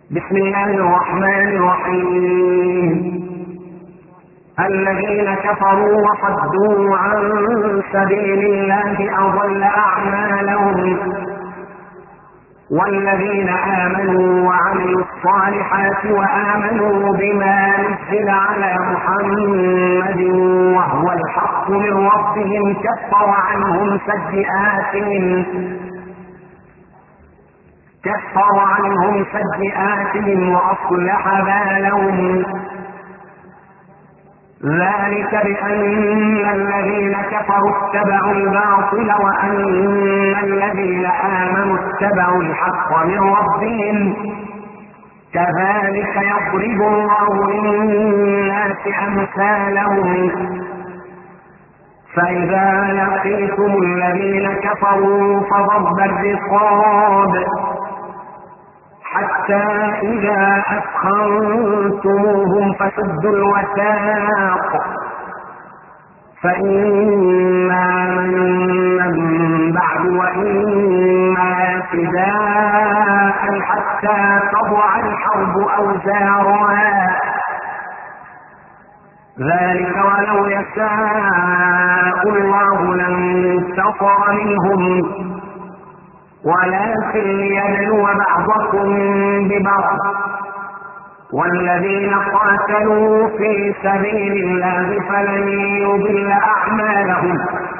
بسم الله الرحمن الرحيم. الذين كفروا وصدوا عن سبيل الله أضل أعمالهم، والذين آمنوا وعملوا الصالحات وآمنوا بما نزل على محمد وهو الحق من ربهم كفر عنهم سيئاتهم وأصلح بالهم. ذلك بأن الذين كفروا اتبعوا الباطل وأن الذين آمنوا اتبعوا الحق من ربهم. كذلك يضرب الله للناس أمثالهم. فإذا لقيتم الذين كفروا فضرب الرقاب حتى إذا أثخنتموهم فشدوا الوثاق، فإما من بعد وإما فداء حتى تضع الحرب أوزارها. ذلك ولو يشاء الله لانتصر منهم، ولكن ليبلو بعضكم ببعض. والذين قاتلوا في سبيل الله فلن يضل أعمالهم،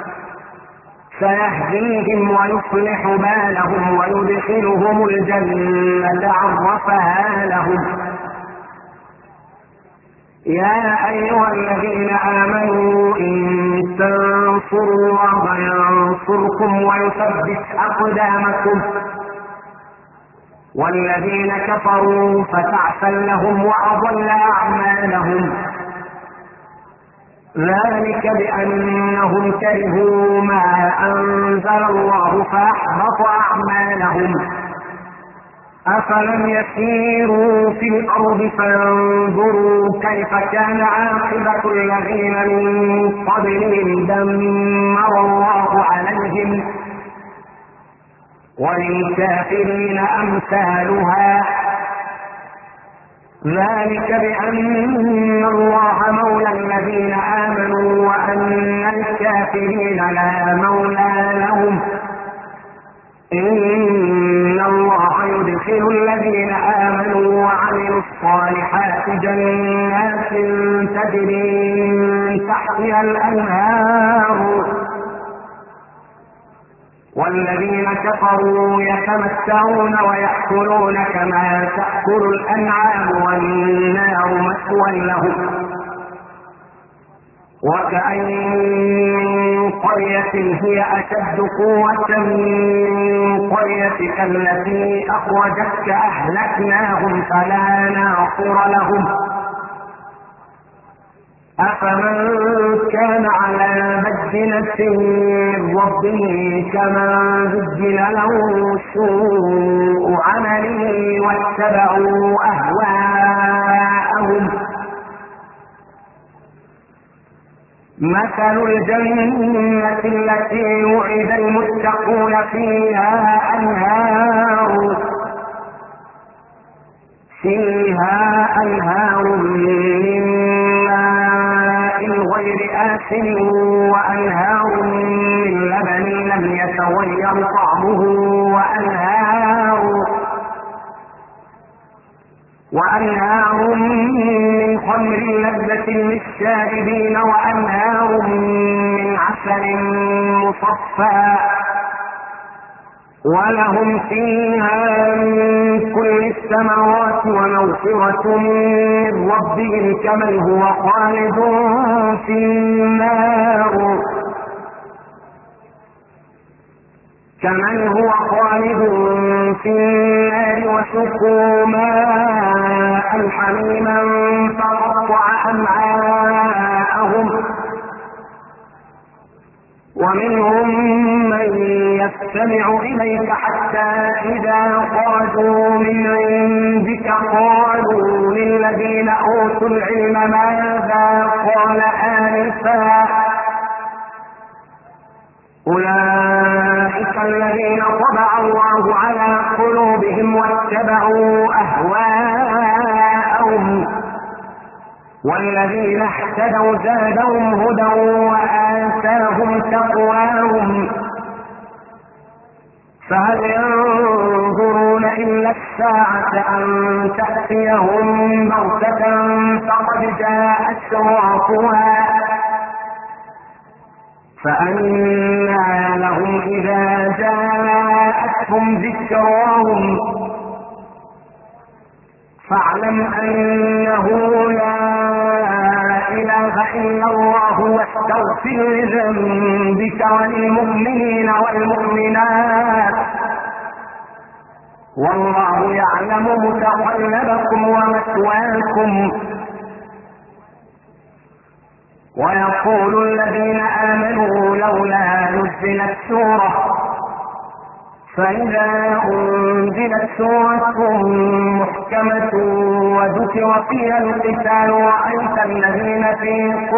سيهديهم ويصلح بالهم ويدخلهم الجنة عرفها لهم. يا أيها الذين آمنوا إن تنصروا الله ينصركم ويثبت أقدامكم. والذين كفروا فتعسا لهم وأضل أعمالهم. ذلك بأنهم كرهوا ما أنزل الله فأحبط أعمالهم. أفلم يسيروا في الأرض فينظروا كيف كان عاقبة الذين من قبلهم دمر الله عليهم، وللكافرين أمثالها. ذلك بأن الله مولى الذين آمنوا وأن الكافرين لا مولى لهم. إن الله يدخل الذين آمنوا وعملوا الصالحات جنات تجري من تحتها الأنهار، والذين كفروا يتمتعون ويأكلون كما تأكل الأنعام والنار مثوى لهم. وكأين من قرية هي أشد قوة من قريتك التي أخرجتك أهلكناهم فلا ناصر لهم. أفمن كان على بينة من ربه كمن زين له سوء عمله واتبعوا أهواءهم. مثل الجنة التي وعد المتقون فيها أنهار من ماء غير آسن وأنهار من لبن لم يتغير طعمه وأنهار من خمر لذة للشاربين وأنهار من عسل مصفى ولهم فيها من كل الثمرات ومغفرة من ربهم كمن هو خالد في النار وسقوا ماء حميما فقطع أمعاءهم. ومنهم من يستمع إليك حتى إذا خرجوا من عندك قالوا للذين أوتوا العلم ماذا قال آنفا. أولئك أولئك الذين طبع الله على قلوبهم واتبعوا أهواءهم والذين اهتدوا زادهم هدى وآتاهم تقواهم فهل ينظرون إلا الساعة أن تأتيهم بغتة فقد جاء أشراطها فأنى لهم إذا جاءتهم ذكراهم فاعلم أنه لا إله إلا الله واستغفر لذنبك وللمؤمنين والمؤمنات والله يعلم متقلبكم ومثواكم. ويقول الذين آمنوا لولا نزلت سورة فإذا أنزلت سورة محكمة وذكر فيها القتال رأيت الذين في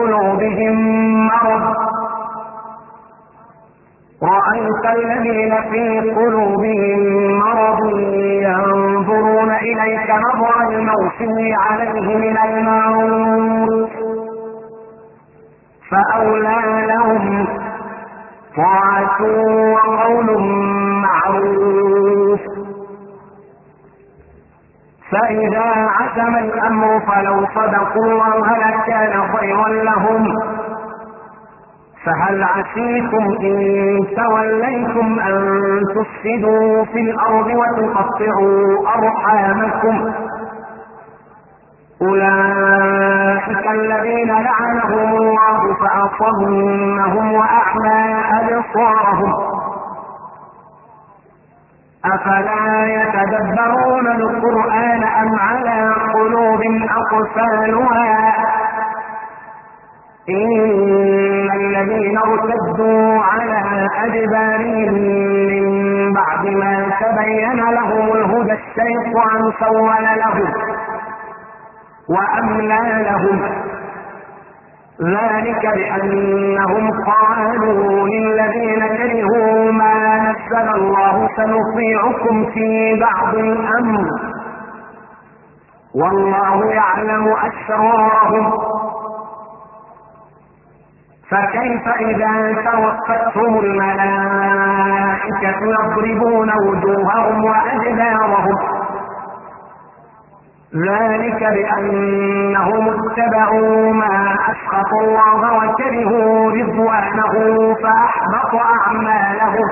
قلوبهم مرض ينظرون إليك نظر المغشي عليه من الموت فأولى لهم طاعة وقول معروف. فإذا عزم الأمر فلو صدقوا الله لكان خيرا لهم فهل عسيتم إن توليتم أن تفسدوا في الأرض وتقطعوا أرحامكم أولئك الذين لعنهم الله فأصمهم وأعمى أبصارهم أفلا يتدبرون القرآن أم على قلوب أقفالها إن الذين ارتدوا على أدبارهم من بعد ما تبين لهم الهدى الشيطان سول لهم وأملى لهم ذلك بأنهم قالوا للذين كرهوا ما نزل الله سنطيعكم في بعض الأمر والله يعلم أسرارهم فكيف إذا توفتهم الملائكة يضربون وجوههم وأدبارهم ذلك بأنهم اتبعوا ما أسخط الله وكرهوا رضوانه فأحبط أعمالهم.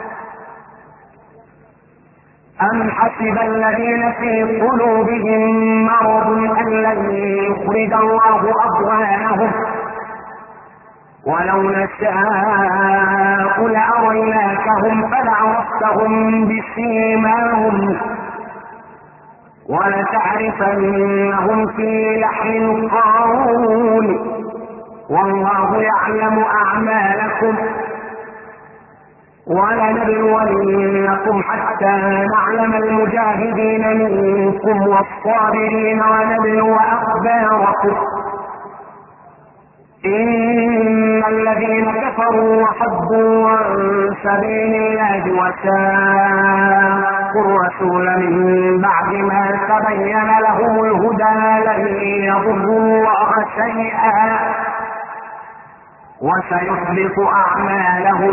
أم حسب الذين في قلوبهم مرض أن لن يخرج الله أضغانهم ولو نشاء لأريناكهم فلعرفتهم بسيماهم ولتعرفنهم في لحن القول والله يعلم أعمالكم ولنبلونكم حتى نعلم المجاهدين منكم والصابرين ونبلو أخباركم إن الذين كفروا وصدوا عن سبيل الله وشاقوا الرسول من بعد ما تبين لهم الهدى لن يضروا الله شيئا وسيحبط أعمالهم.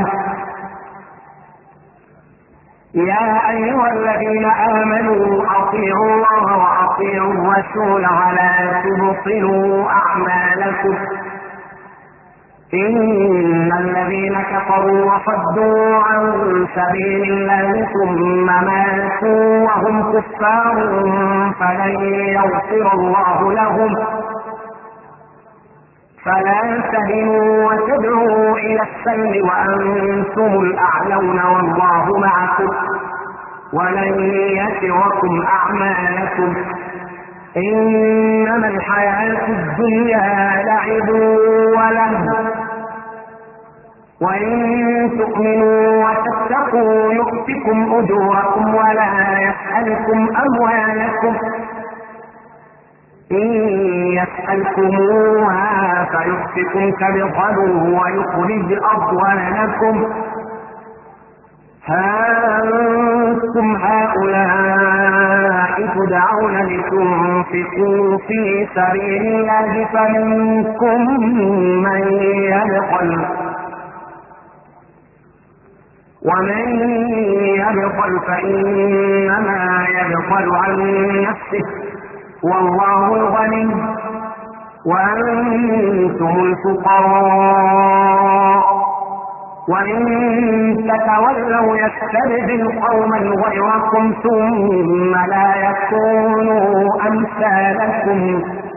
يا أيها الذين آمنوا أطيعوا الله وأطيعوا الرسول ولا تبطلوا أعمالكم إن الذين كفروا وصدوا عن سبيل الله ثم ماتوا وهم كفار فلن يغفر الله لهم فلا تهنوا وتدعوا إلى السلم وأنتم الأعلون والله معكم ولن يتركم أعمالكم إنما الحياة الدنيا لعب ولهو وإن تؤمنوا وتتقوا يؤتكم أجوركم ولا يسألكم أموالكم إن يسألكموها فيؤتكم تبخلوا ويخرج أضغانكم ها أنتم هؤلاء تدعون لتنفقوا في سبيل الله فمنكم من يبخل ومن يبخل فإنما يبخل عن نفسه والله الغني وأنتم الفقراء وإن تتولوا يستبدل قوما غيركم ثم لا يكونوا أمثالكم